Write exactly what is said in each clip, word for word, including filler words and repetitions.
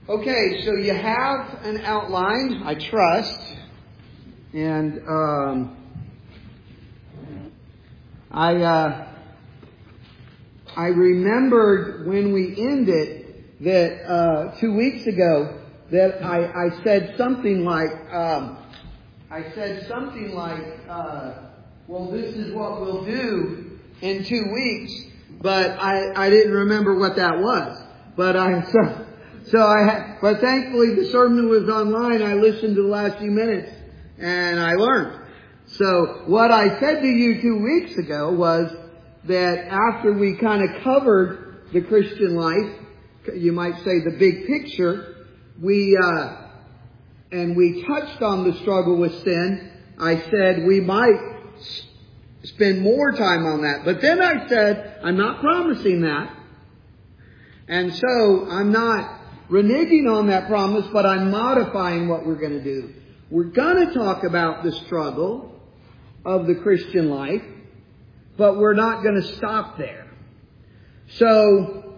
Okay, so you have an outline, I trust, and um, I uh, I remembered when we ended that uh, two weeks ago that I, I said something like um, I said something like, uh, well, this is what we'll do in two weeks, but I, I didn't remember what that was. But I so. So I had, but thankfully the sermon was online. I listened to the last few minutes and I learned. So what I said to you two weeks ago was that after we kind of covered the Christian life, you might say the big picture, we, uh, and we touched on the struggle with sin, I said we might spend more time on that. But then I said, I'm not promising that. And so I'm not reneging on that promise, but I'm modifying what we're going to do. We're going to talk about the struggle of the Christian life, but we're not going to stop there. So,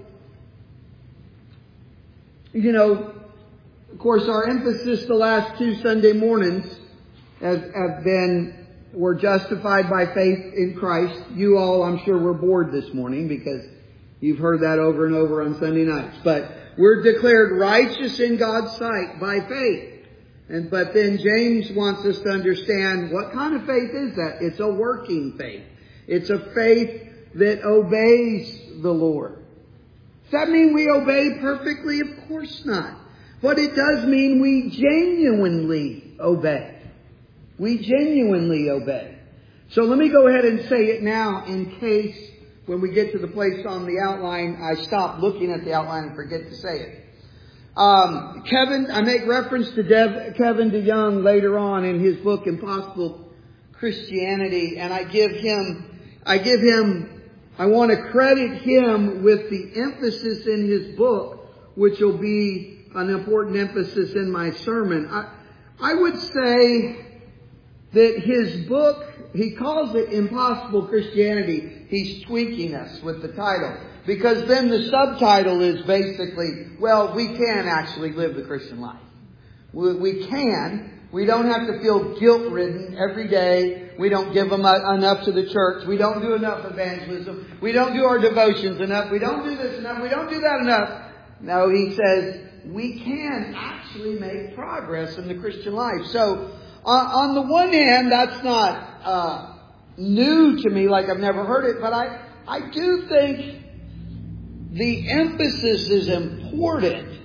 you know, of course, our emphasis the last two Sunday mornings have, have been, we're justified by faith in Christ. You all, I'm sure, were bored this morning because you've heard that over and over on Sunday nights. But we're declared righteous in God's sight by faith. And but then James wants us to understand what kind of faith is that? It's a working faith. It's a faith that obeys the Lord. Does that mean we obey perfectly? Of course not. But it does mean we genuinely obey. We genuinely obey. So let me go ahead and say it now in case when we get to the place on the outline, I stop looking at the outline and forget to say it. Um, Kevin, I make reference to Dev, Kevin DeYoung later on in his book, Impossible Christianity, and I give him, I give him, I want to credit him with the emphasis in his book, which will be an important emphasis in my sermon. I, I would say that his book, he calls it Impossible Christianity. He's tweaking us with the title. Because then the subtitle is basically, well, we can actually live the Christian life. We, we can. We don't have to feel guilt-ridden every day. We don't give them enough to the church. We don't do enough evangelism. We don't do our devotions enough. We don't do this enough. We don't do that enough. No, he says we can actually make progress in the Christian life. So, uh, on the one hand, that's not uh, new to me, like I've never heard it, but I, I do think the emphasis is important.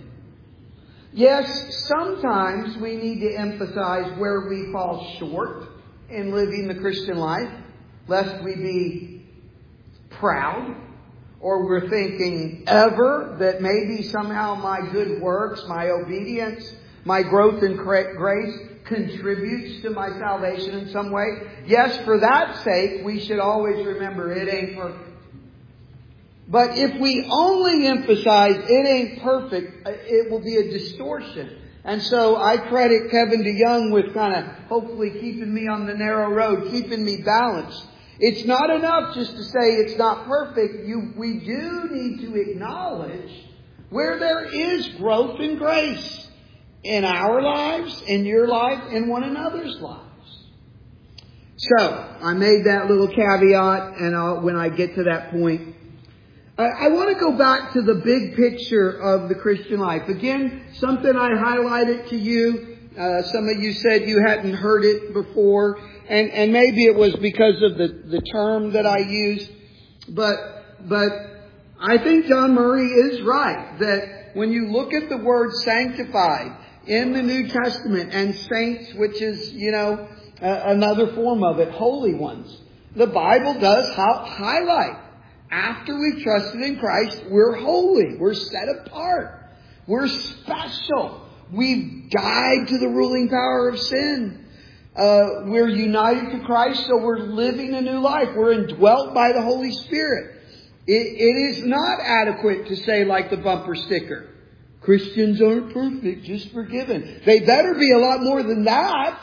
Yes, sometimes we need to emphasize where we fall short in living the Christian life, lest we be proud, or we're thinking ever that maybe somehow my good works, my obedience, my growth in grace contributes to my salvation in some way. Yes, for that sake, we should always remember it ain't perfect. But if we only emphasize it ain't perfect, it will be a distortion. And so I credit Kevin DeYoung with kind of hopefully keeping me on the narrow road, keeping me balanced. It's not enough just to say it's not perfect. You, we do need to acknowledge where there is growth in grace in our lives, in your life, in one another's lives. So I made that little caveat, and I'll, when I get to that point, I want to go back to the big picture of the Christian life. Again, something I highlighted to you. Uh, some of you said you hadn't heard it before. And, and maybe it was because of the, the term that I used. But, but I think John Murray is right. That when you look at the word sanctified in the New Testament, and saints, which is, you know, uh, another form of it, holy ones. The Bible does ha- highlight. After we've trusted in Christ, we're holy. We're set apart. We're special. We've died to the ruling power of sin. Uh, we're united to Christ, so we're living a new life. We're indwelt by the Holy Spirit. It, it is not adequate to say like the bumper sticker, Christians aren't perfect, just forgiven. They better be a lot more than that.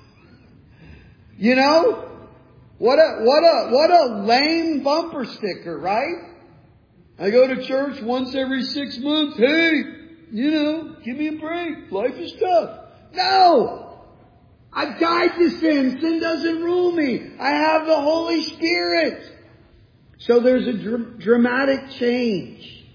You know? What a, what a, what a lame bumper sticker, right? I go to church once every six months. Hey, you know, give me a break. Life is tough. No! I've died to sin. Sin doesn't rule me. I have the Holy Spirit. So there's a dr- dramatic change.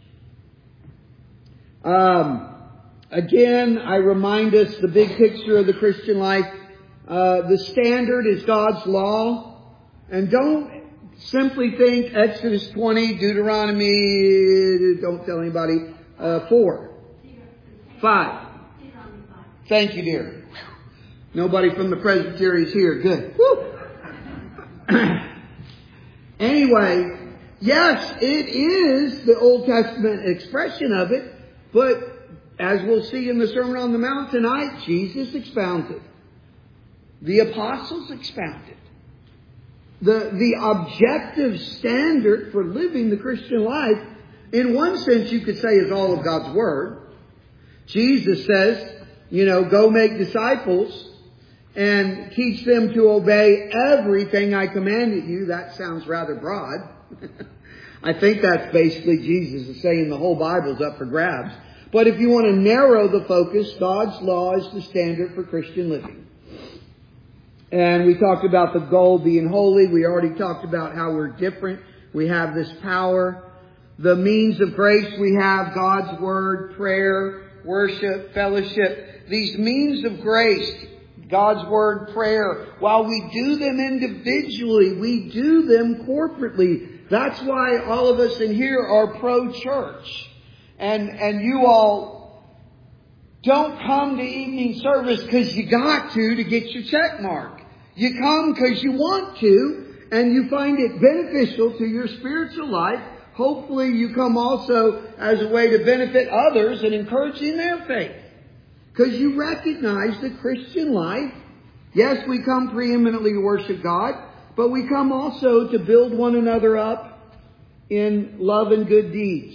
Um, again, I remind us the big picture of the Christian life. Uh, the standard is God's law. And don't simply think Exodus twenty, Deuteronomy, don't tell anybody, uh, four. Five. Thank you, dear. Nobody from the Presbytery is here. Good. Woo. Anyway, yes, it is the Old Testament expression of it, but as we'll see in the Sermon on the Mount tonight, Jesus expounded. The apostles expounded. The, the objective standard for living the Christian life, in one sense you could say, is all of God's Word. Jesus says, you know, go make disciples and teach them to obey everything I commanded you. That sounds rather broad. I think that's basically Jesus is saying the whole Bible's up for grabs. But if you want to narrow the focus, God's law is the standard for Christian living. And we talked about the goal being holy. We already talked about how we're different. We have this power. The means of grace we have, God's Word, prayer, worship, fellowship. These means of grace, God's Word, prayer, while we do them individually, we do them corporately. That's why all of us in here are pro-church. And, and you all don't come to evening service because you got to, to get your check mark. You come because you want to, and you find it beneficial to your spiritual life. Hopefully you come also as a way to benefit others and encouraging their faith. Because you recognize the Christian life. Yes, we come preeminently to worship God, but we come also to build one another up in love and good deeds.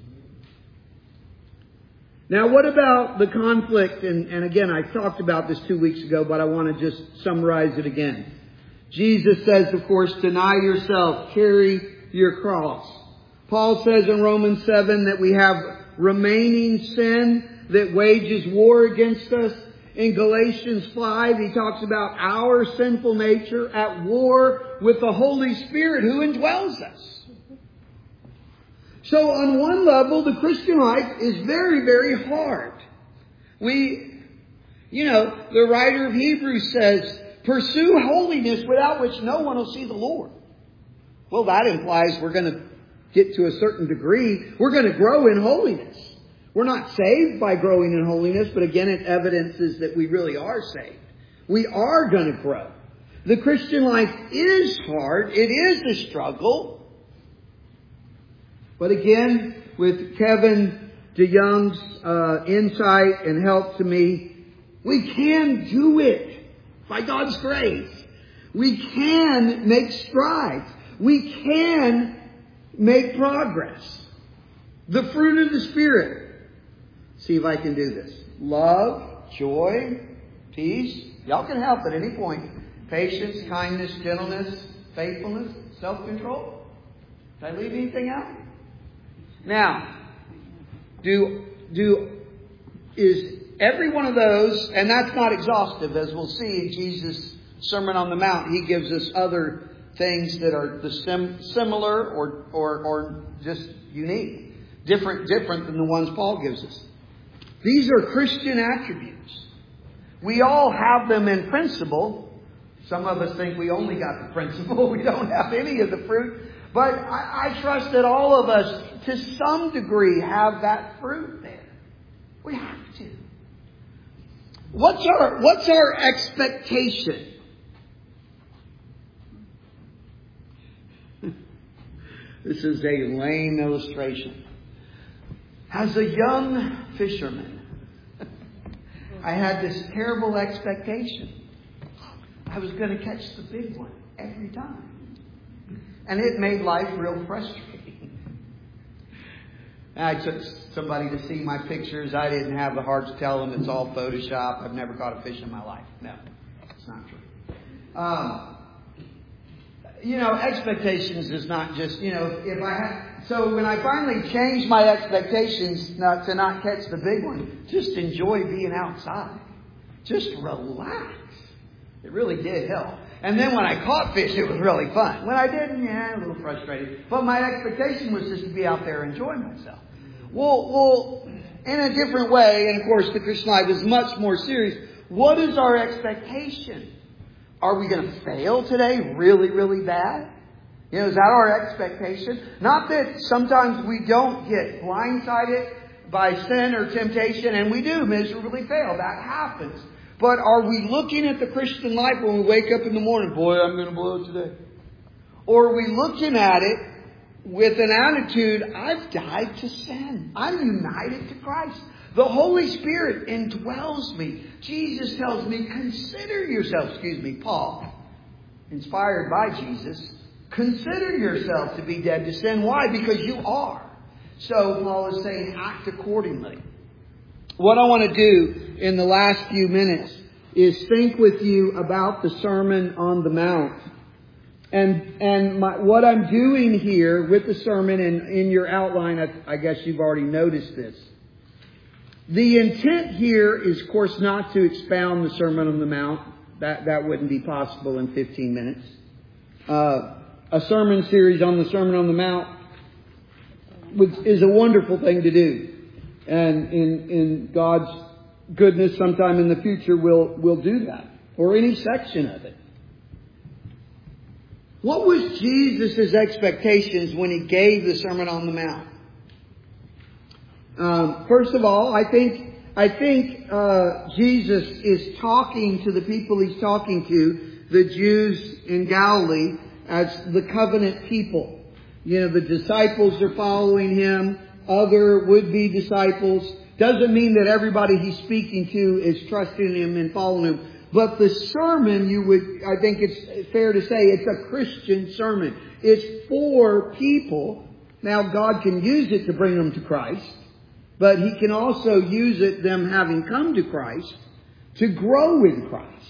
Now, what about the conflict? And, and again, I talked about this two weeks ago, but I want to just summarize it again. Jesus says, of course, deny yourself, carry your cross. Paul says in Romans seven that we have remaining sin that wages war against us. In Galatians five, he talks about our sinful nature at war with the Holy Spirit who indwells us. So on one level, the Christian life is very, very hard. We, you know, the writer of Hebrews says, pursue holiness without which no one will see the Lord. Well, that implies we're going to get to a certain degree. We're going to grow in holiness. We're not saved by growing in holiness, but again, it evidences that we really are saved. We are going to grow. The Christian life is hard. It is a struggle. But again, with Kevin DeYoung's uh, insight and help to me, we can do it by God's grace. We can make strides. We can make progress. The fruit of the Spirit. See if I can do this. Love, joy, peace. Y'all can help at any point. Patience, kindness, gentleness, faithfulness, self-control. Did I leave anything out? Now, do, do, is every one of those, and that's not exhaustive, as we'll see in Jesus' Sermon on the Mount, he gives us other things that are the sim, similar or, or, or just unique. Different, different than the ones Paul gives us. These are Christian attributes. We all have them in principle. Some of us think we only got the principle. We don't have any of the fruit. But I, I trust that all of us, to some degree, have that fruit there. We have to. What's our, what's our expectation? This is a lame illustration. As a young fisherman, I had this terrible expectation. I was going to catch the big one every time. And it made life real frustrating. I took somebody to see my pictures. I didn't have the heart to tell them it's all Photoshop. I've never caught a fish in my life. No, it's not true. Um, you know, expectations is not just, you know, if I have... so when I finally changed my expectations not to not catch the big one, just enjoy being outside. Just relax. It really did help. And then when I caught fish, it was really fun. When I didn't, yeah, a little frustrated. But my expectation was just to be out there enjoying myself. Well, well, in a different way, and of course the Christian life is much more serious. What is our expectation? Are we going to fail today really, really bad? You know, is that our expectation? Not that sometimes we don't get blindsided by sin or temptation, and we do miserably fail. That happens. But are we looking at the Christian life when we wake up in the morning, boy, I'm going to blow it today? Or are we looking at it with an attitude, I've died to sin. I'm united to Christ. The Holy Spirit indwells me. Jesus tells me, consider yourself, excuse me, Paul, inspired by Jesus, consider yourself to be dead to sin. Why? Because you are. So Paul is saying, act accordingly. What I want to do in the last few minutes is think with you about the Sermon on the Mount. And and my, what I'm doing here with the sermon and in your outline, I, I guess you've already noticed this. The intent here is, of course, not to expound the Sermon on the Mount. That, that wouldn't be possible in fifteen minutes. Uh, a sermon series on the Sermon on the Mount is a wonderful thing to do. And in, in God's goodness, sometime in the future, we'll, we'll do that. Or any section of it. What was Jesus' expectations when He gave the Sermon on the Mount? Um, first of all, I think I think uh, Jesus is talking to the people He's talking to, the Jews in Galilee, as the covenant people. You know, the disciples are following Him. Other would-be disciples. Doesn't mean that everybody He's speaking to is trusting Him and following Him. But the sermon, you would, I think it's fair to say, it's a Christian sermon. It's for people. Now, God can use it to bring them to Christ. But He can also use it, them having come to Christ, to grow in Christ.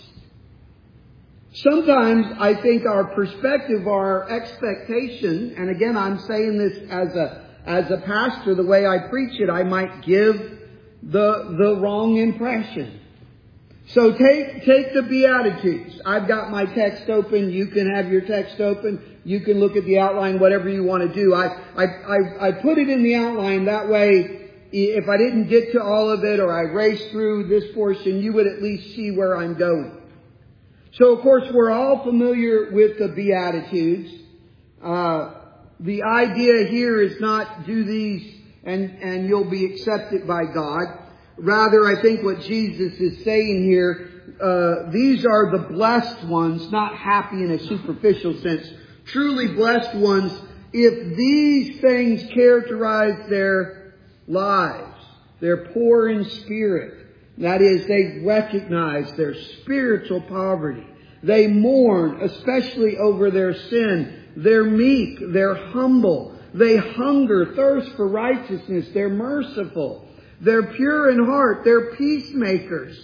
Sometimes I think our perspective, our expectation, and again I'm saying this as a as a pastor, the way I preach it, I might give the the wrong impression. So take take the Beatitudes. I've got my text open. You can have your text open. You can look at the outline, whatever you want to do. I I I, I put it in the outline that way. If I didn't get to all of it or I raced through this portion, you would at least see where I'm going. So, of course, we're all familiar with the Beatitudes. Uh, the idea here is not do these and, and you'll be accepted by God. Rather, I think what Jesus is saying here, uh, these are the blessed ones, not happy in a superficial sense. Truly blessed ones, if these things characterize their lives. They're poor in spirit. That is, they recognize their spiritual poverty. They mourn, especially over their sin. They're meek. They're humble. They hunger, thirst for righteousness. They're merciful. They're pure in heart. They're peacemakers.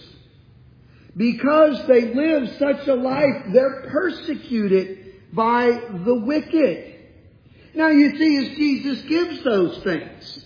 Because they live such a life, they're persecuted by the wicked. Now you see, as Jesus gives those things,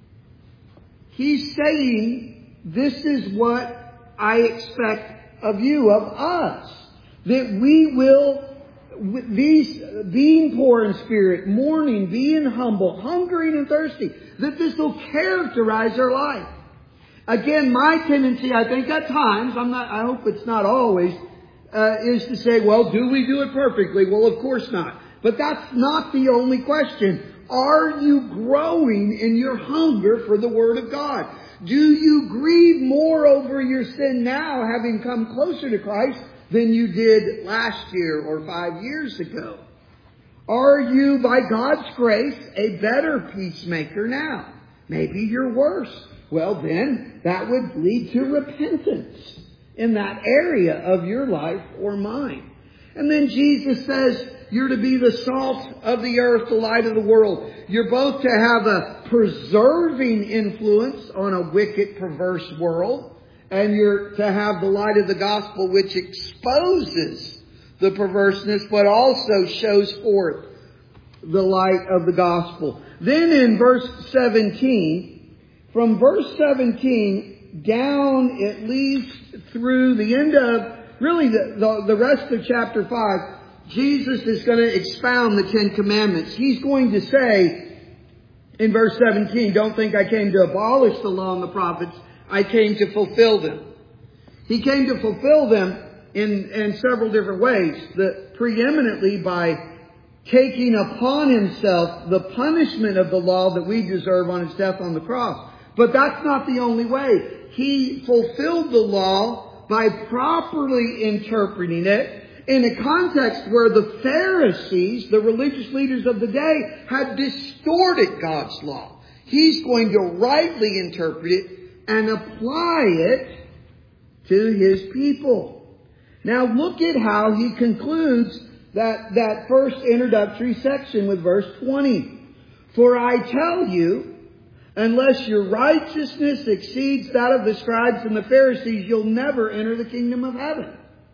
He's saying, this is what I expect of you, of us. That we will, these, being poor in spirit, mourning, being humble, hungering and thirsty, that this will characterize our life. Again, my tendency, I think at times, I'm not, I hope it's not always, uh, is to say, well, do we do it perfectly? Well, of course not. But that's not the only question. Are you growing in your hunger for the Word of God? Do you grieve more over your sin now, having come closer to Christ, than you did last year or five years ago? Are you, by God's grace, a better peacemaker now? Maybe you're worse. Well, then, that would lead to repentance in that area of your life or mine. And then Jesus says, you're to be the salt of the earth, the light of the world. You're both to have a preserving influence on a wicked, perverse world. And you're to have the light of the gospel, which exposes the perverseness, but also shows forth the light of the gospel. Then in verse seventeen, from verse seventeen down at least through the end of, really the, the, the rest of chapter five, Jesus is going to expound the Ten Commandments. He's going to say in verse seventeen, don't think I came to abolish the law and the prophets. I came to fulfill them. He came to fulfill them in, in several different ways. The, preeminently by taking upon himself the punishment of the law that we deserve on his death on the cross. But that's not the only way. He fulfilled the law by properly interpreting it in a context where the Pharisees, the religious leaders of the day, had distorted God's law. He's going to rightly interpret it and apply it to his people. Now look at how he concludes that, that first introductory section with verse twenty. For I tell you, unless your righteousness exceeds that of the scribes and the Pharisees, you'll never enter the kingdom of heaven.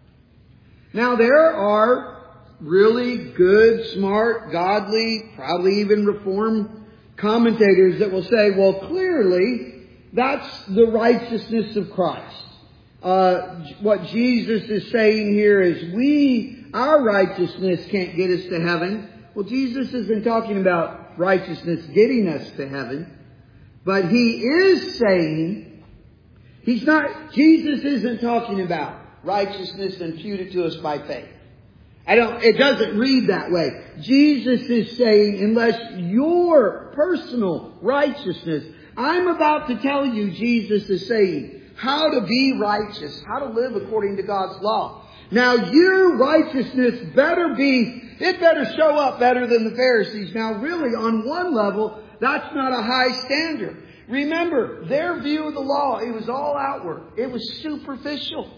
Now there are really good, smart, godly, probably even reformed commentators that will say, well, clearly that's the righteousness of Christ. Uh, what Jesus is saying here is we, our righteousness can't get us to heaven. Well, Jesus isn't talking about righteousness getting us to heaven. But he is saying, he's not, Jesus isn't talking about righteousness imputed to us by faith. I don't, it doesn't read that way. Jesus is saying, unless your personal righteousness, I'm about to tell you, Jesus is saying, how to be righteous, how to live according to God's law. Now your righteousness better be, it better show up better than the Pharisees. Now really, on one level, that's not a high standard. Remember, their view of the law, it was all outward. It was superficial.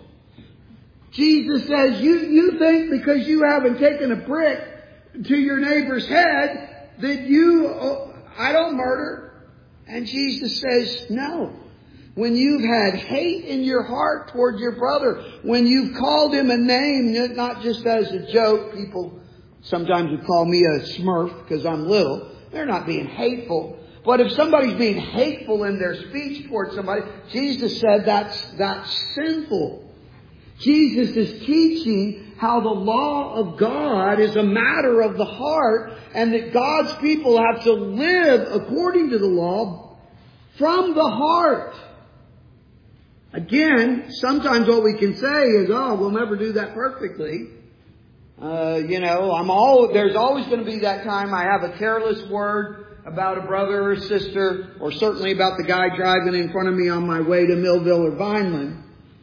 Jesus says, you, you think because you haven't taken a brick to your neighbor's head that you, oh, I don't murder. And Jesus says, no. When you've had hate in your heart toward your brother, when you've called him a name, not just as a joke, people sometimes would call me a smurf because I'm little. They're not being hateful. But if somebody's being hateful in their speech towards somebody, Jesus said that's, that's sinful. Jesus is teaching how the law of God is a matter of the heart and that God's people have to live according to the law from the heart. Again, sometimes what we can say is, oh, we'll never do that perfectly. Uh, you know, I'm all, there's always going to be that time I have a careless word about a brother or a sister, or certainly about the guy driving in front of me on my way to Millville or Vineland.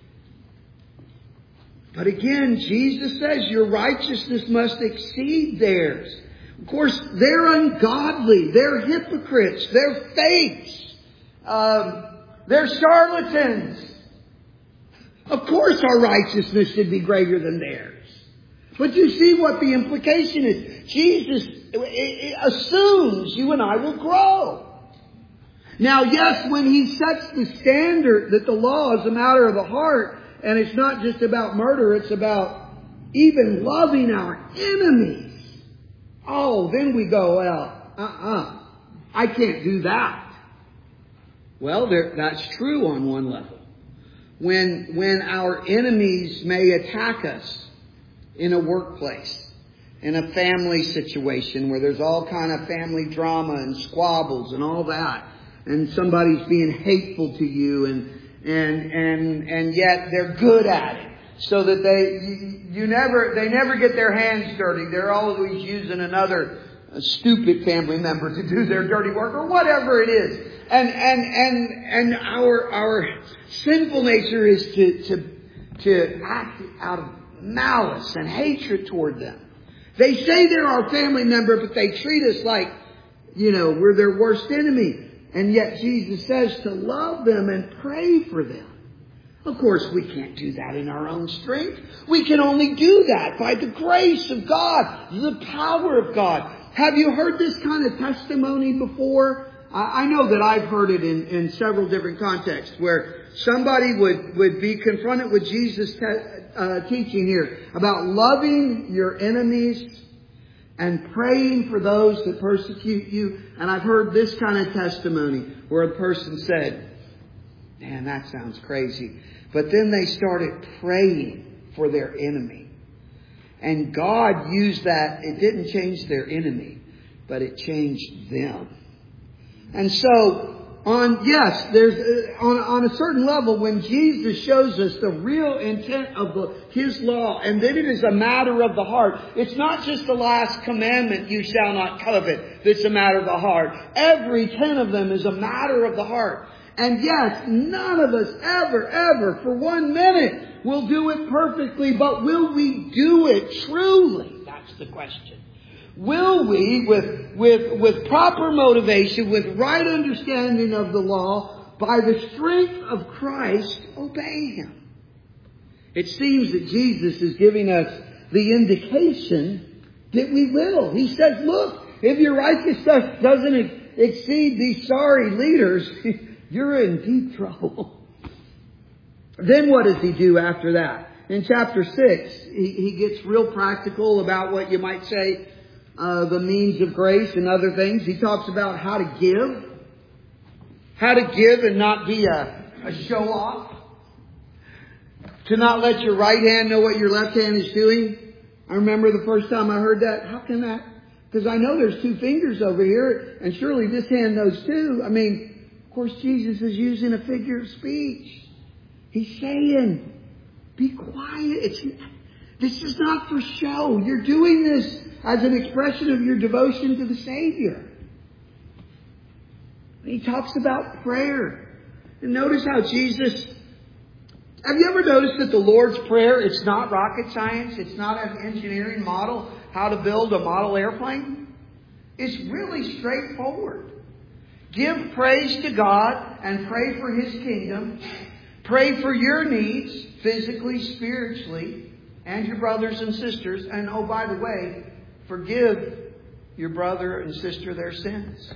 But again, Jesus says your righteousness must exceed theirs. Of course, they're ungodly. They're hypocrites. They're fakes. Um, they're charlatans. Of course our righteousness should be greater than theirs. But you see what the implication is. Jesus assumes you and I will grow. Now, yes, when he sets the standard that the law is a matter of the heart, and it's not just about murder, it's about even loving our enemies. Oh, then we go, well, uh-uh, I can't do that. Well, there, that's true on one level. When, when our enemies may attack us in a workplace, in a family situation where there's all kind of family drama and squabbles and all that, and somebody's being hateful to you, and and and and yet they're good at it, so that they you, you never they never get their hands dirty. They're always using another a stupid family member to do their dirty work or whatever it is. And and and and our our sinful nature is to to to act out of malice and hatred toward them. They say they're our family member, but they treat us like, you know, we're their worst enemy. And yet Jesus says to love them and pray for them. Of course, we can't do that in our own strength. We can only do that by the grace of God, the power of God. Have you heard this kind of testimony before? I know that I've heard it in, in several different contexts where somebody would, would be confronted with Jesus' te- uh, teaching here about loving your enemies and praying for those that persecute you. And I've heard this kind of testimony where a person said, man, that sounds crazy. But then they started praying for their enemy. And God used that. It didn't change their enemy, but it changed them. And so, on, yes, there's, uh, on, on a certain level, when Jesus shows us the real intent of the, His law, and then it is a matter of the heart. It's not just the last commandment, you shall not covet, that's a matter of the heart. Every ten of them is a matter of the heart. And yes, none of us ever, ever, for one minute, will do it perfectly, but will we do it truly? That's the question. Will we, with, with, with proper motivation, with right understanding of the law, by the strength of Christ, obey Him? It seems that Jesus is giving us the indication that we will. He says, look, if your righteousness doesn't exceed these sorry leaders, you're in deep trouble. Then what does He do after that? In chapter six, he, he gets real practical about what you might say, Uh, the means of grace and other things. He talks about how to give. How to give and not be a, a show-off. To not let your right hand know what your left hand is doing. I remember the first time I heard that. How can that? Because I know there's two fingers over here, and surely this hand knows too. I mean, of course Jesus is using a figure of speech. He's saying, be quiet. It's, this is not for show. You're doing this as an expression of your devotion to the Savior. He talks about prayer. And notice how Jesus... Have you ever noticed that the Lord's Prayer, it's not rocket science. It's not an engineering model, how to build a model airplane. It's really straightforward. Give praise to God and pray for His kingdom. Pray for your needs, physically, spiritually, and your brothers and sisters. And oh, by the way, forgive your brother and sister their sins.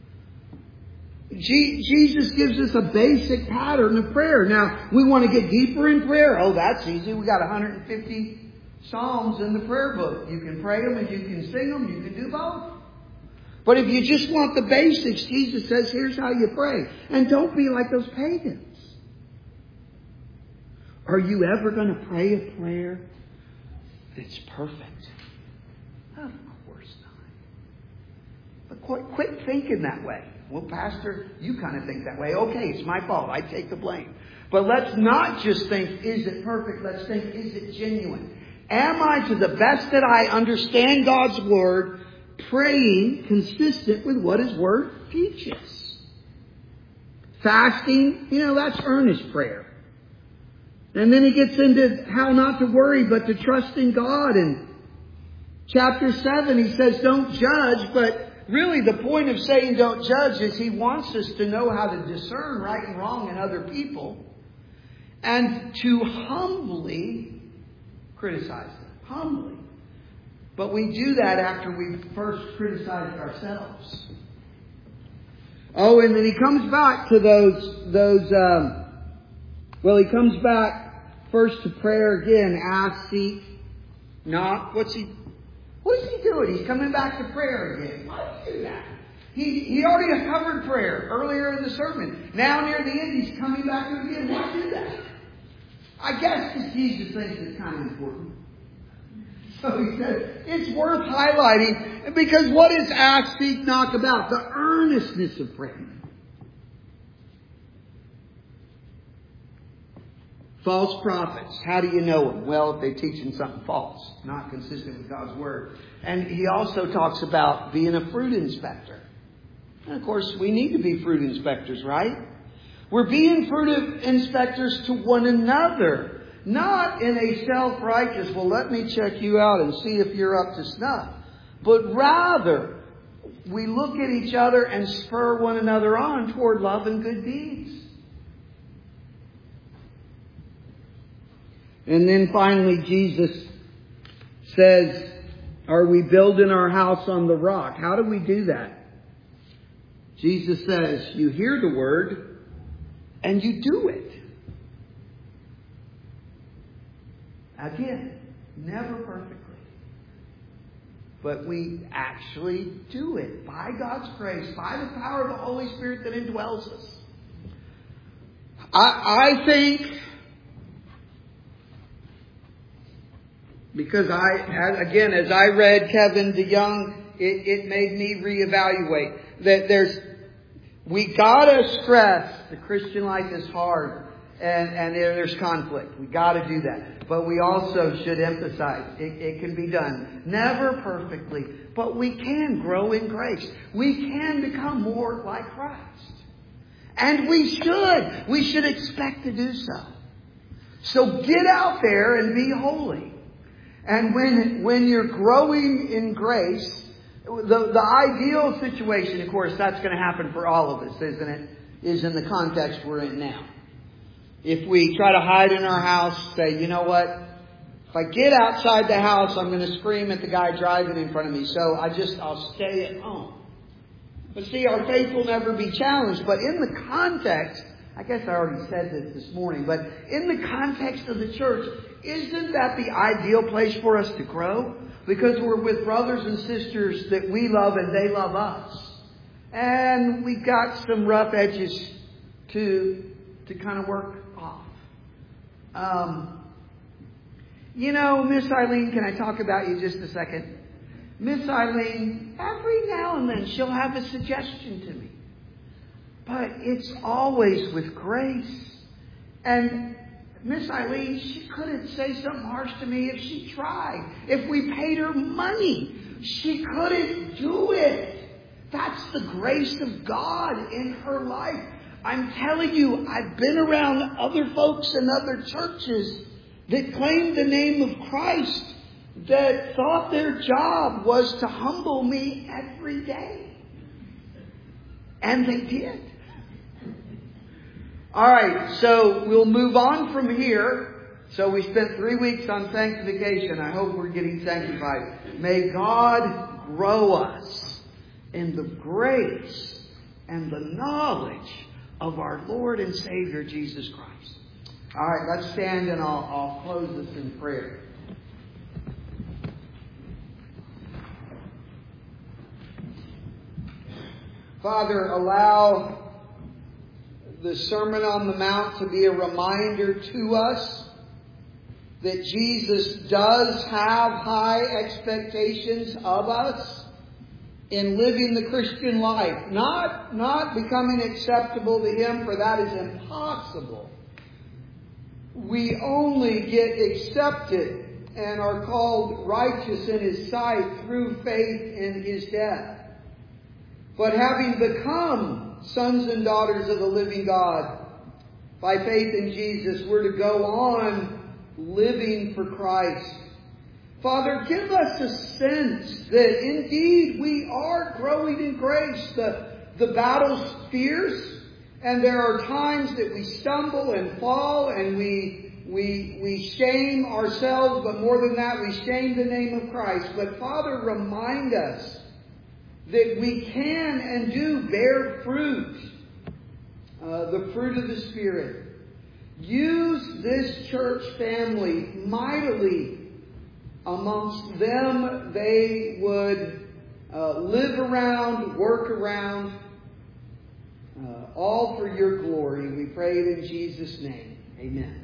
Je- Jesus gives us a basic pattern of prayer. Now, we want to get deeper in prayer. Oh, that's easy. We got one hundred fifty Psalms in the prayer book. You can pray them and you can sing them. You can do both. But if you just want the basics, Jesus says, here's how you pray. And don't be like those pagans. Are you ever going to pray a prayer that's perfect? Of course not. But quit, quit thinking that way. Well, Pastor, you kind of think that way. Okay, it's my fault. I take the blame. But let's not just think, is it perfect? Let's think, is it genuine? Am I, to the best that I understand God's Word, praying consistent with what His Word teaches? Fasting, you know, that's earnest prayer. And then he gets into how not to worry, but to trust in God. And chapter seven, he says, don't judge. But really the point of saying don't judge is he wants us to know how to discern right and wrong in other people. And to humbly criticize them. Humbly. But we do that after we've first criticized ourselves. Oh, and then he comes back to those, those, um, well, he comes back first to prayer again. Ask, seek, knock. What's he, what is he doing? He's coming back to prayer again. Why does he do that? He, he already covered prayer earlier in the sermon. Now near the end, he's coming back again. Why do that? I guess because Jesus thinks it's kind of important. So he said, it's worth highlighting because what is ask, seek, knock about? The earnestness of prayer. False prophets. How do you know them? Well, if they're teaching something false, not consistent with God's Word. And he also talks about being a fruit inspector. And of course, we need to be fruit inspectors, right? We're being fruit inspectors to one another. Not in a self-righteous, well, let me check you out and see if you're up to snuff. But rather, we look at each other and spur one another on toward love and good deeds. And then finally, Jesus says, are we building our house on the rock? How do we do that? Jesus says, you hear the word and you do it. Again, never perfectly. but we actually do it by God's grace, by the power of the Holy Spirit that indwells us. I, I think, because I, again, as I read Kevin DeYoung, it, it made me reevaluate that there's, we gotta stress the Christian life is hard and, and there's conflict. We gotta do that. But we also should emphasize it, it can be done. Never perfectly, but we can grow in grace. We can become more like Christ. And we should. We should expect to do so. So get out there and be holy. And when, when you're growing in grace, the, the ideal situation, of course, that's going to happen for all of us, isn't it? Is in the context we're in now. If we try to hide in our house, say, you know what? If I get outside the house, I'm going to scream at the guy driving in front of me. So I just, I'll stay at home. But see, our faith will never be challenged. But in the context, I guess I already said this this morning, but in the context of the church, isn't that the ideal place for us to grow? Because we're with brothers and sisters that we love and they love us. And we've got some rough edges to, to kind of work off. Um, you know, Miss Eileen, can I talk about you just a second? Miss Eileen, every now and then she'll have a suggestion to me. But it's always with grace. And Miss Eileen, she couldn't say something harsh to me if she tried. If we paid her money, she couldn't do it. That's the grace of God in her life. I'm telling you, I've been around other folks in other churches that claimed the name of Christ, that thought their job was to humble me every day. And they did. All right, so we'll move on from here. So we spent three weeks on sanctification. I hope we're getting sanctified. May God grow us in the grace and the knowledge of our Lord and Savior, Jesus Christ. All right, let's stand and I'll, I'll close this in prayer. Father, allow the Sermon on the Mount to be a reminder to us that Jesus does have high expectations of us in living the Christian life. Not, not becoming acceptable to Him, for that is impossible. We only get accepted and are called righteous in His sight through faith in His death. But having become sons and daughters of the living God, by faith in Jesus, we're to go on living for Christ. Father, give us a sense that indeed we are growing in grace. The, the battle's fierce, and there are times that we stumble and fall and we, we, we shame ourselves, but more than that, we shame the name of Christ. But Father, remind us that we can and do bear fruit, uh, the fruit of the Spirit. Use this church family mightily amongst them. They would uh, live around, work around, uh, all for your glory. We pray it in Jesus' name. Amen.